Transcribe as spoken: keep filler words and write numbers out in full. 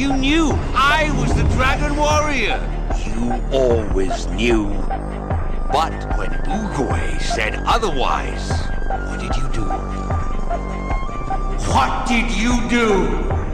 You knew I was the Dragon Warrior. You always knew. But When Oogway said otherwise, what did you do? What did you do?